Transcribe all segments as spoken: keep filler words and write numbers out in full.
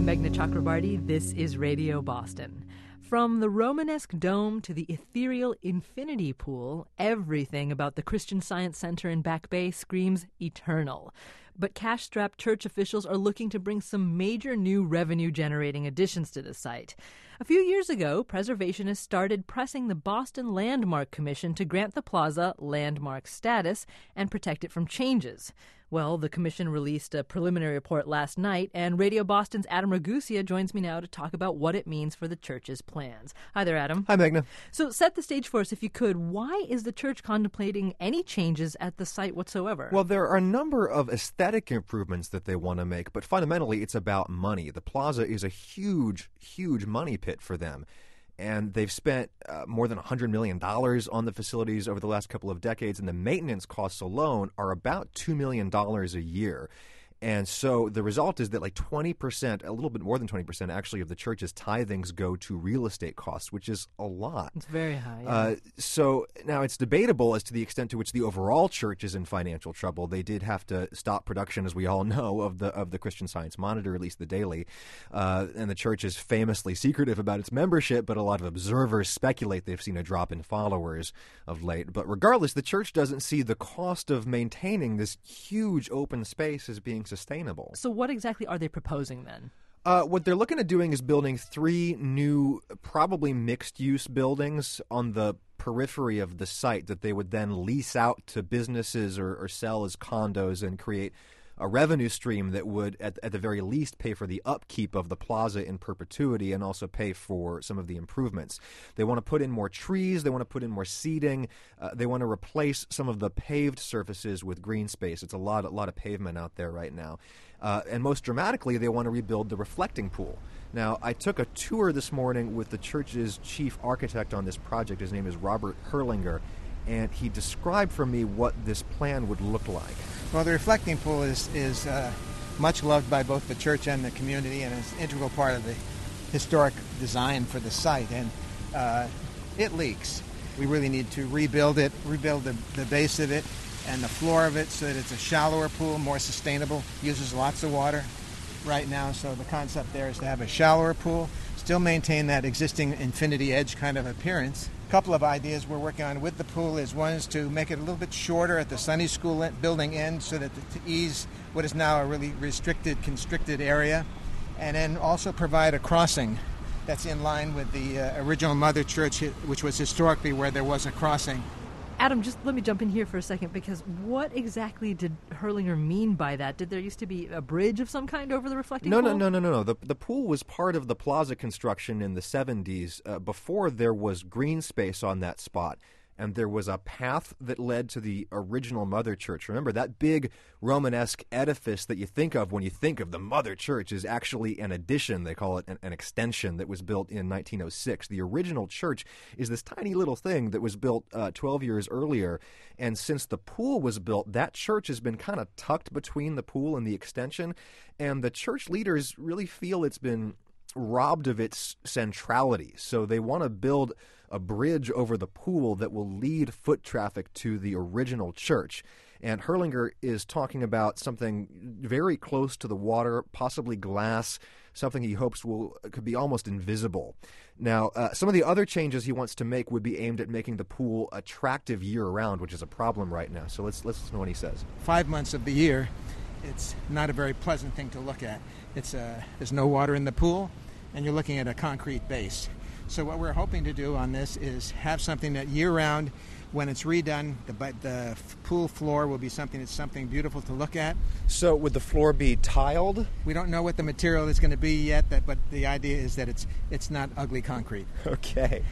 I'm Meghna Chakrabarty. This is Radio Boston. From the Romanesque dome to the ethereal infinity pool, everything about the Christian Science Center in Back Bay screams eternal. But cash-strapped church officials are looking to bring some major new revenue-generating additions to the site. A few years ago, preservationists started pressing the Boston Landmark Commission to grant the plaza landmark status and protect it from changes. Well, the commission released a preliminary report last night, and Radio Boston's Adam Ragusea joins me now to talk about what it means for the church's plans. Hi there, Adam. Hi, Meghna. So set the stage for us, if you could. Why is the church contemplating any changes at the site whatsoever? Well, there are a number of aesthetic improvements that they want to make, but fundamentally it's about money. The plaza is a huge, huge money pit for them. And they've spent uh, more than one hundred million dollars on the facilities over the last couple of decades, and the maintenance costs alone are about two million dollars a year. And so the result is that like twenty percent, a little bit more than twenty percent actually, of the church's tithings go to real estate costs, which is a lot. It's very high. Yeah. Uh, so now it's debatable as to the extent to which the overall church is in financial trouble. They did have to stop production, as we all know, of the of the Christian Science Monitor, at least the daily. Uh, and the church is famously secretive about its membership, but a lot of observers speculate they've seen a drop in followers of late. But regardless, the church doesn't see the cost of maintaining this huge open space as being sustainable. So what exactly are they proposing then? Uh, what they're looking at doing is building three new, probably mixed-use buildings on the periphery of the site that they would then lease out to businesses or, or sell as condos and create a revenue stream that would, at, at the very least, pay for the upkeep of the plaza in perpetuity and also pay for some of the improvements. They want to put in more trees. They want to put in more seating. Uh, they want to replace some of the paved surfaces with green space. It's a lot, a lot of pavement out there right now. Uh, and most dramatically, they want to rebuild the reflecting pool. Now, I took a tour this morning with the church's chief architect on this project. His name is Robert Herlinger, and he described for me what this plan would look like. Well, the reflecting pool is, is uh, much loved by both the church and the community, and is an integral part of the historic design for the site. And uh, it leaks. We really need to rebuild it, rebuild the, the base of it and the floor of it so that it's a shallower pool, more sustainable, uses lots of water right now. So the concept there is to have a shallower pool, still maintain that existing infinity edge kind of appearance. A couple of ideas we're working on with the pool is one is to make it a little bit shorter at the Sunday school building end so that to ease what is now a really restricted, constricted area, and then also provide a crossing that's in line with the uh, original Mother Church, which was historically where there was a crossing. Adam, just let me jump in here for a second, because what exactly did Herlinger mean by that? Did there used to be a bridge of some kind over the reflecting no, pool? No, no, no, no, no. The, the pool was part of the plaza construction in the seventies uh, before there was green space on that spot. And there was a path that led to the original Mother Church. Remember, that big Romanesque edifice that you think of when you think of the Mother Church is actually an addition. They call it an, an extension that was built in nineteen oh six. The original church is this tiny little thing that was built uh, twelve years earlier. And since the pool was built, that church has been kind of tucked between the pool and the extension. And the church leaders really feel it's been robbed of its centrality. So they want to build a bridge over the pool that will lead foot traffic to the original church. And Herlinger is talking about something very close to the water, possibly glass, something he hopes will could be almost invisible. Now, uh, some of the other changes he wants to make would be aimed at making the pool attractive year-round, which is a problem right now. So let's, let's listen to what he says. Five months of the year, it's not a very pleasant thing to look at. It's uh, there's no water in the pool, and you're looking at a concrete base. So what we're hoping to do on this is have something that year-round, when it's redone, the, the pool floor will be something that's something beautiful to look at. So would the floor be tiled? We don't know what the material is going to be yet, that, but the idea is that it's it's not ugly concrete. Okay.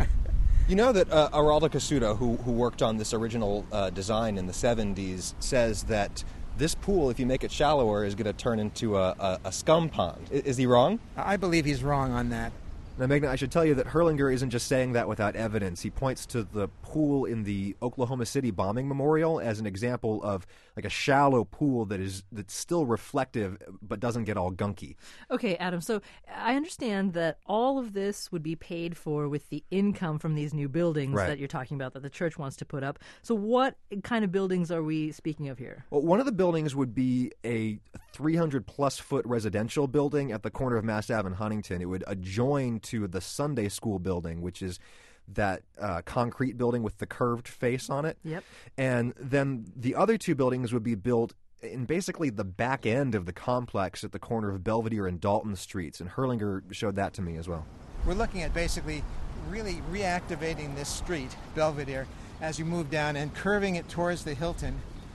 You know that uh, Araldo Cassuto, who, who worked on this original uh, design in the seventies, says that this pool, if you make it shallower, is going to turn into a, a, a scum pond. Is, is he wrong? I believe he's wrong on that. Now, Meghna, I should tell you that Herlinger isn't just saying that without evidence. He points to the pool in the Oklahoma City bombing memorial as an example of like a shallow pool that is that's still reflective but doesn't get all gunky. Okay, Adam, so I understand that all of this would be paid for with the income from these new buildings Right. that you're talking about that the church wants to put up. So what kind of buildings are we speaking of here? Well, one of the buildings would be a three hundred plus foot residential building at the corner of Mass Ave and Huntington. It would adjoin to the Sunday school building, which is that uh, concrete building with the curved face on it. Yep. And then the other two buildings would be built in basically the back end of the complex at the corner of Belvedere and Dalton Streets. And Hurlinger showed that to me as well. We're looking at basically really reactivating this street, Belvedere, as you move down and curving it towards the Hilton,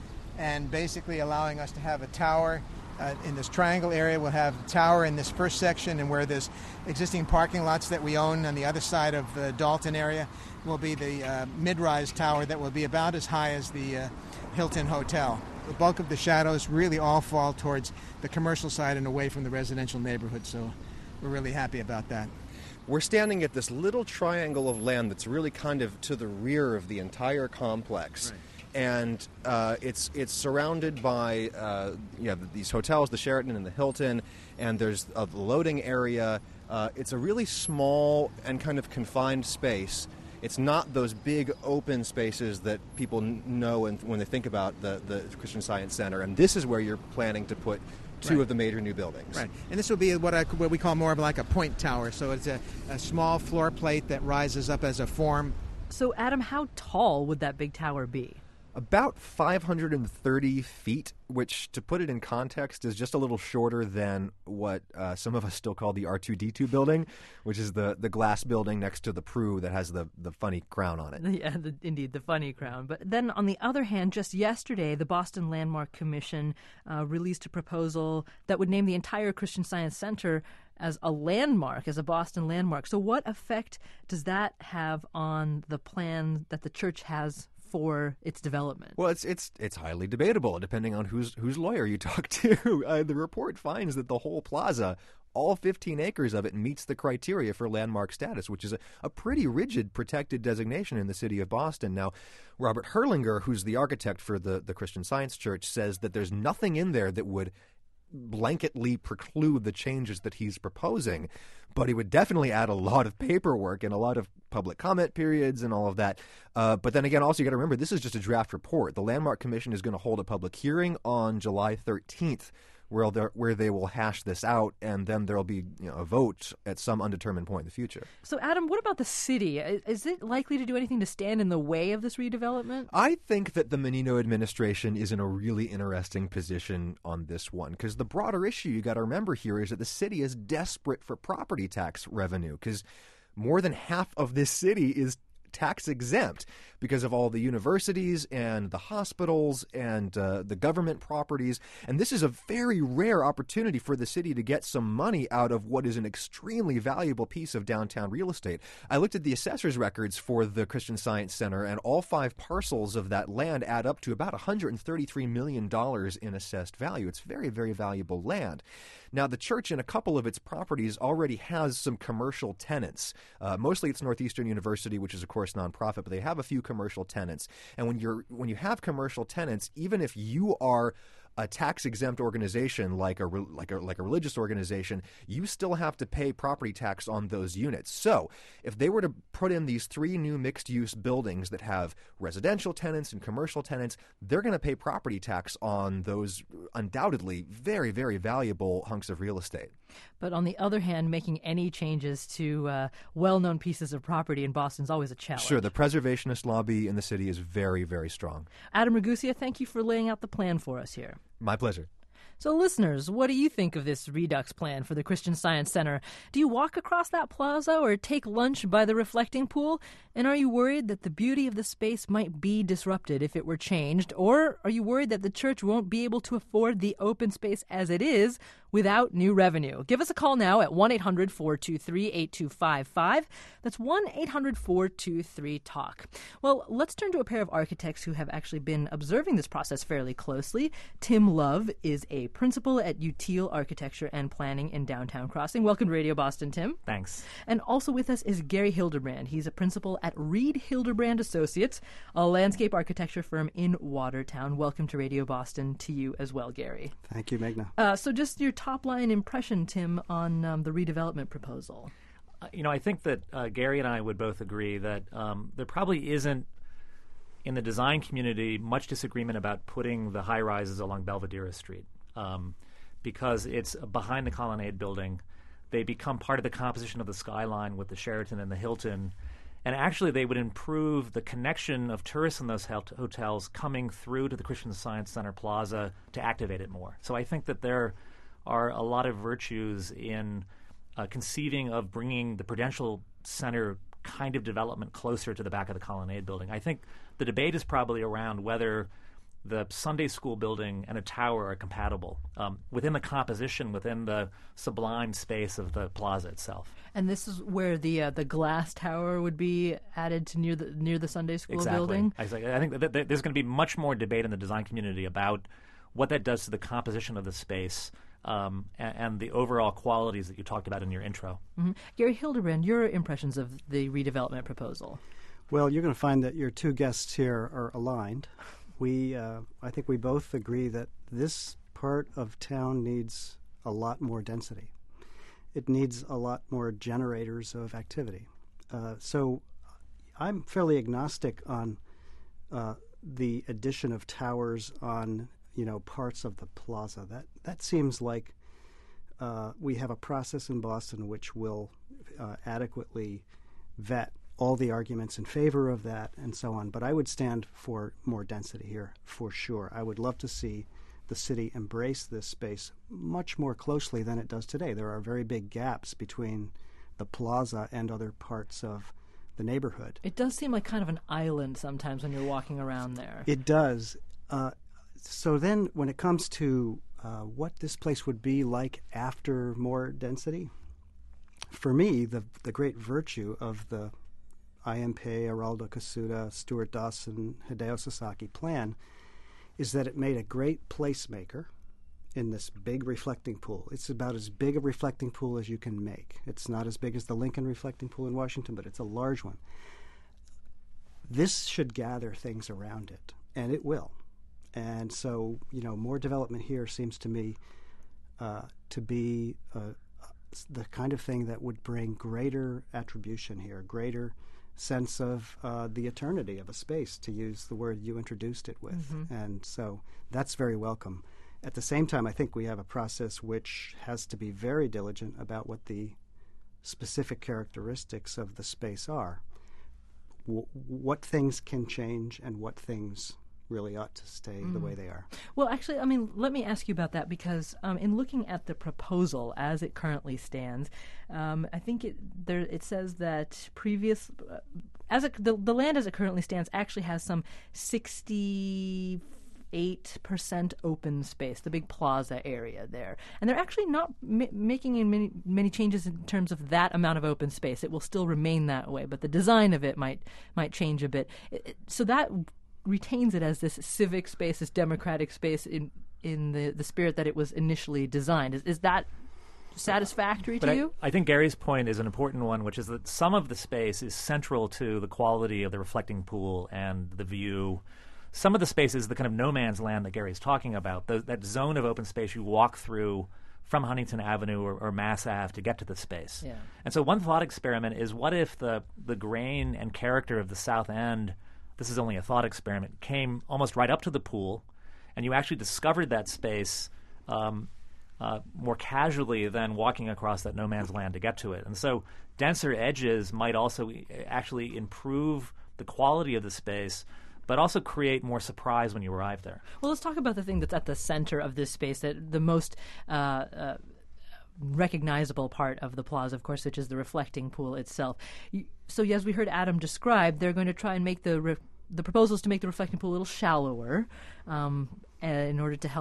and basically allowing us to have a tower uh, in this triangle area. We'll have a tower in this first section, and where there's existing parking lots that we own on the other side of the Dalton area will be the uh, mid-rise tower that will be about as high as the uh, Hilton Hotel. The bulk of the shadows really all fall towards the commercial side and away from the residential neighborhood, so we're really happy about that. We're standing at this little triangle of land that's really kind of to the rear of the entire complex. Right. And uh, it's it's surrounded by uh, you know, these hotels, the Sheraton and the Hilton, and there's a loading area. Uh, it's a really small and kind of confined space. It's not those big open spaces that people n- know and when they think about the, the Christian Science Center. And this is where you're planning to put two Right. of the major new buildings. Right, and this will be what I what we call more of like a point tower. So it's a, a small floor plate that rises up as a form. So, Adam, how tall would that big tower be? About five hundred thirty feet, which, to put it in context, is just a little shorter than what uh, some of us still call the R two D two building, which is the, the glass building next to the Pru that has the, the funny crown on it. Yeah, the, indeed, the funny crown. But then, on the other hand, just yesterday, the Boston Landmark Commission uh, released a proposal that would name the entire Christian Science Center as a landmark, as a Boston landmark. So what effect does that have on the plan that the church has for its development? Well, it's it's it's highly debatable, depending on whose whose lawyer you talk to. Uh, the report finds that the whole plaza, all fifteen acres of it, meets the criteria for landmark status, which is a, a pretty rigid protected designation in the city of Boston. Now, Robert Hurlinger, who's the architect for the, the Christian Science Church, says that there's nothing in there that would blanketly preclude the changes that he's proposing, but he would definitely add a lot of paperwork and a lot of public comment periods and all of that. Uh, but then again, also you got to remember, this is just a draft report. The Landmark Commission is going to hold a public hearing on July thirteenth where they where they will hash this out, and then there'll be, you know, a vote at some undetermined point in the future. So, Adam, what about the city? Is it likely to do anything to stand in the way of this redevelopment? I think that the Menino administration is in a really interesting position on this one, because the broader issue you got to remember here is that the city is desperate for property tax revenue, because more than half of this city is tax exempt because of all the universities and the hospitals and uh, the government properties. And this is a very rare opportunity for the city to get some money out of what is an extremely valuable piece of downtown real estate. I looked at the assessor's records for the Christian Science Center, and all five parcels of that land add up to about one hundred thirty-three million dollars in assessed value. It's very, very valuable land. Now, the church in a couple of its properties already has some commercial tenants. Uh, mostly it's Northeastern University, which is, of course, nonprofit, but they have a few commercial tenants. And when you're when you have commercial tenants, even if you are a tax-exempt organization like a, like a like a religious organization, you still have to pay property tax on those units. So if they were to put in these three new mixed-use buildings that have residential tenants and commercial tenants, they're going to pay property tax on those undoubtedly very, very valuable hunks of real estate. But on the other hand, making any changes to uh, well-known pieces of property in Boston is always a challenge. Sure, the preservationist lobby in the city is very, very strong. Adam Ragusea, thank you for laying out the plan for us here. My pleasure. So, listeners, what do you think of this Redux plan for the Christian Science Center? Do you walk across that plaza or take lunch by the reflecting pool? And are you worried that the beauty of the space might be disrupted if it were changed? Or are you worried that the church won't be able to afford the open space as it is without new revenue. Give us a call now at one eight hundred four two three eight two five five. That's one eight hundred four two three talk. Well, let's turn to a pair of architects who have actually been observing this process fairly closely. Tim Love is a principal at Utile Architecture and Planning in downtown Crossing. Welcome to Radio Boston, Tim. Thanks. And also with us is Gary Hildebrand. He's a principal at Reed Hildebrand Associates, a landscape architecture firm in Watertown. Welcome to Radio Boston to you as well, Gary. Thank you, Meghna. Uh, so just your top-line impression, Tim, on um, the redevelopment proposal. Uh, you know, I think that uh, Gary and I would both agree that um, there probably isn't, in the design community, much disagreement about putting the high-rises along Belvedere Street um, because it's behind the Colonnade building. They become part of the composition of the skyline with the Sheraton and the Hilton. And actually, they would improve the connection of tourists in those hot- hotels coming through to the Christian Science Center Plaza to activate it more. So I think that there are a lot of virtues in uh, conceiving of bringing the Prudential Center kind of development closer to the back of the Colonnade building. I think the debate is probably around whether the Sunday school building and a tower are compatible um, within the composition, within the sublime space of the plaza itself. And this is where the uh, the glass tower would be added to near the near the Sunday school exactly. building? Exactly. I think that th- there's going to be much more debate in the design community about what that does to the composition of the space um, and, and the overall qualities that you talked about in your intro. Mm-hmm. Gary Hildebrand, your impressions of the redevelopment proposal? Well, you're going to find that your two guests here are aligned. We, uh, I think we both agree that this part of town needs a lot more density. It needs a lot more generators of activity. Uh, so I'm fairly agnostic on uh, the addition of towers on, you know, parts of the plaza. That that seems like uh, we have a process in Boston which will uh, adequately vet all the arguments in favor of that and so on. But I would stand for more density here, for sure. I would love to see the city embrace this space much more closely than it does today. There are very big gaps between the plaza and other parts of the neighborhood. It does seem like kind of an island sometimes when you're walking around there. It does. Uh, so then when it comes to uh, what this place would be like after more density, for me, the the great virtue of the I M P, Araldo Kasuda, Stuart Dawson, Hideo Sasaki plan is that it made a great placemaker in this big reflecting pool. It's about as big a reflecting pool as you can make. It's not as big as the Lincoln reflecting pool in Washington, but it's a large one. This should gather things around it, and it will. And so, you know, more development here seems to me uh, to be uh, the kind of thing that would bring greater attribution here, greater sense of uh, the eternity of a space, to use the word you introduced it with. Mm-hmm. And so that's very welcome. At the same time, I think we have a process which has to be very diligent about what the specific characteristics of the space are. W- what things can change and what things really ought to stay mm. the way they are. Well, actually, I mean, let me ask you about that, because um, in looking at the proposal as it currently stands, um, I think it there it says that previous uh, as it, the the land as it currently stands actually has some sixty-eight percent open space, the big plaza area there, and they're actually not ma- making in many many changes in terms of that amount of open space. It will still remain that way, but the design of it might might change a bit. It, it, so that retains it as this civic space, this democratic space in in the, the spirit that it was initially designed. Is, is that satisfactory but to I, you? I think Gary's point is an important one, which is that some of the space is central to the quality of the reflecting pool and the view. Some of the space is the kind of no man's land that Gary's talking about, the, that zone of open space you walk through from Huntington Avenue or, or Mass Ave to get to the space. Yeah. And so one thought experiment is, what if the, the grain and character of the South End, this is only a thought experiment, came almost right up to the pool, and you actually discovered that space um, uh, more casually than walking across that no man's land to get to it. And so denser edges might also actually improve the quality of the space, but also create more surprise when you arrive there. Well, let's talk about the thing that's at the center of this space, that the most uh, uh, recognizable part of the plaza, of course, which is the reflecting pool itself. You, so, as we heard Adam describe, they're going to try and make the re- the proposals to make the reflecting pool a little shallower um, in order to help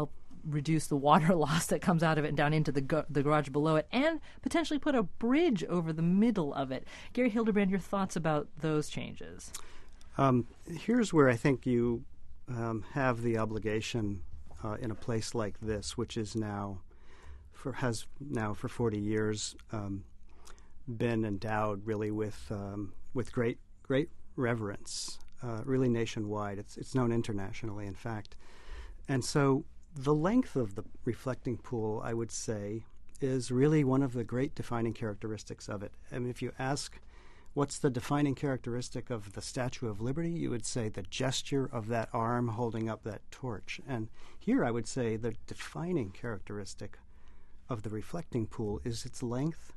reduce the water loss that comes out of it and down into the go- the garage below it, and potentially put a bridge over the middle of it. Gary Hildebrand, your thoughts about those changes? Um, here's where I think you um, have the obligation uh, in a place like this, which is now for has now for forty years um, been endowed really with um, with great great reverence, uh, really nationwide. It's it's known internationally, in fact. And so the length of the reflecting pool, I would say, is really one of the great defining characteristics of it. I mean, if you ask what's the defining characteristic of the Statue of Liberty, you would say the gesture of that arm holding up that torch. And here I would say the defining characteristic of the reflecting pool is its length,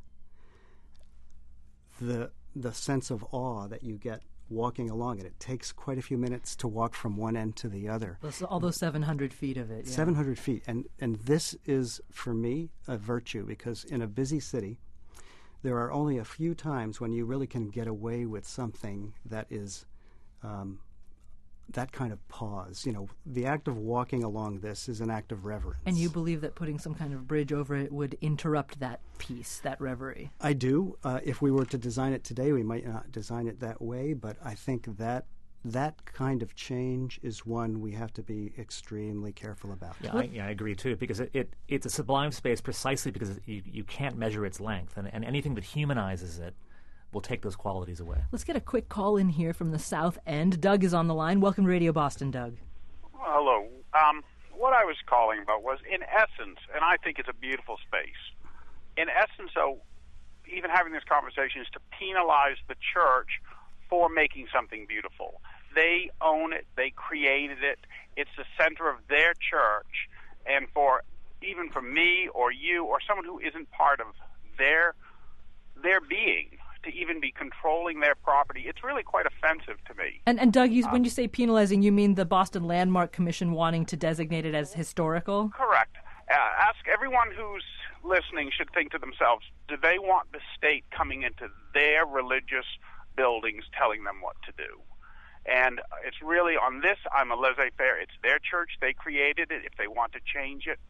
the the sense of awe that you get walking along it. It takes quite a few minutes to walk from one end to the other. Those, all those seven hundred feet of it. Yeah. seven hundred feet. And, and this is, for me, a virtue, because in a busy city, there are only a few times when you really can get away with something that is um, that kind of pause. You know, the act of walking along this is an act of reverence. And you believe that putting some kind of bridge over it would interrupt that peace, that reverie? I do. Uh, if we were to design it today, we might not design it that way, but I think that that kind of change is one we have to be extremely careful about. Yeah, I, yeah, I agree too, because it, it it's a sublime space precisely because you, you can't measure its length, and, and anything that humanizes it will take those qualities away. Let's get a quick call in here from the South End. Doug is on the line. Welcome to Radio Boston, Doug. Well, hello. Um, what I was calling about was, in essence, and I think it's a beautiful space, in essence, so even having this conversation is to penalize the church for making something beautiful. They own it. They created it. It's the center of their church. And for even for me or you or someone who isn't part of their their being to even be controlling their property, it's really quite offensive to me. And, and Doug, you, um, when you say penalizing, you mean the Boston Landmark Commission wanting to designate it as historical? Correct. Uh, ask everyone who's listening should think to themselves, do they want the state coming into their religious buildings telling them what to do? And it's really on this, I'm a laissez-faire. It's their church. They created it. If they want to change it,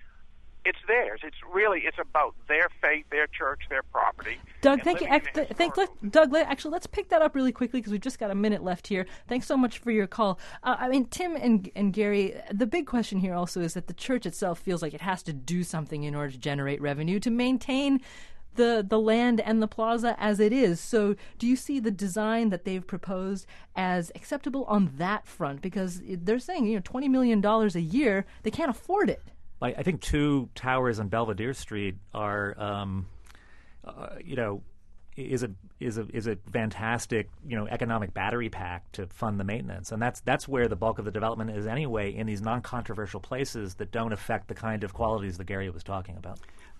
it's theirs. It's really, it's about their faith, their church, their property. Doug, thank you. Act, th- thank, let, Doug, let, actually, let's pick that up really quickly because we've just got a minute left here. Thanks so much for your call. Uh, I mean, Tim and, and Gary, the big question here also is that the church itself feels like it has to do something in order to generate revenue to maintain the the land and the plaza as it is. So do you see the design that they've proposed as acceptable on that front? Because they're saying, you know, twenty million dollars a year, they can't afford it. I, I think two towers on Belvedere Street are, um, uh, you know, is a is a is a fantastic, you know, economic battery pack to fund the maintenance, and that's that's where the bulk of the development is anyway, in these non-controversial places that don't affect the kind of qualities that Gary was talking about.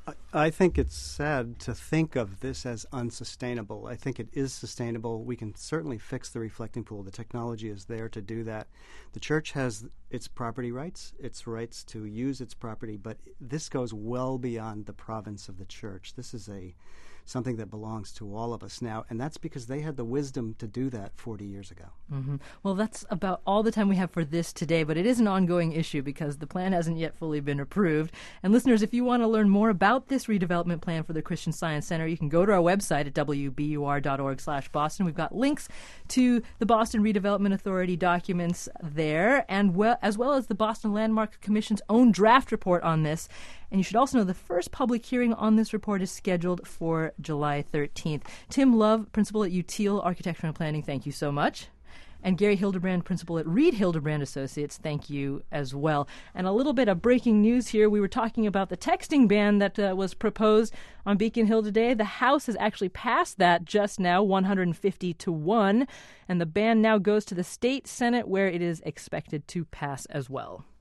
I think it's sad to think of this as unsustainable. I think it is sustainable. We can certainly fix the reflecting pool. The technology is there to do that. The church has its property rights, its rights to use its property, but this goes well beyond the province of the church. This is a something that belongs to all of us now, and that's because they had the wisdom to do that forty years ago. Mm-hmm. Well, that's about all the time we have for this today, but it is an ongoing issue because the plan hasn't yet fully been approved. And listeners, if you want to learn more about this redevelopment plan for the Christian Science Center, you can go to our website at w b u r dot org slash Boston. We've got links to the Boston Redevelopment Authority documents there, and well, as well as the Boston Landmark Commission's own draft report on this. And you should also know the first public hearing on this report is scheduled for July thirteenth. Tim Love, principal at U T L Architecture and Planning, thank you so much. And Gary Hildebrand, principal at Reed Hildebrand Associates, thank you as well. And a little bit of breaking news here. We were talking about the texting ban that uh, was proposed on Beacon Hill today. The House has actually passed that just now, one hundred fifty to one. And the ban now goes to the state Senate, where it is expected to pass as well.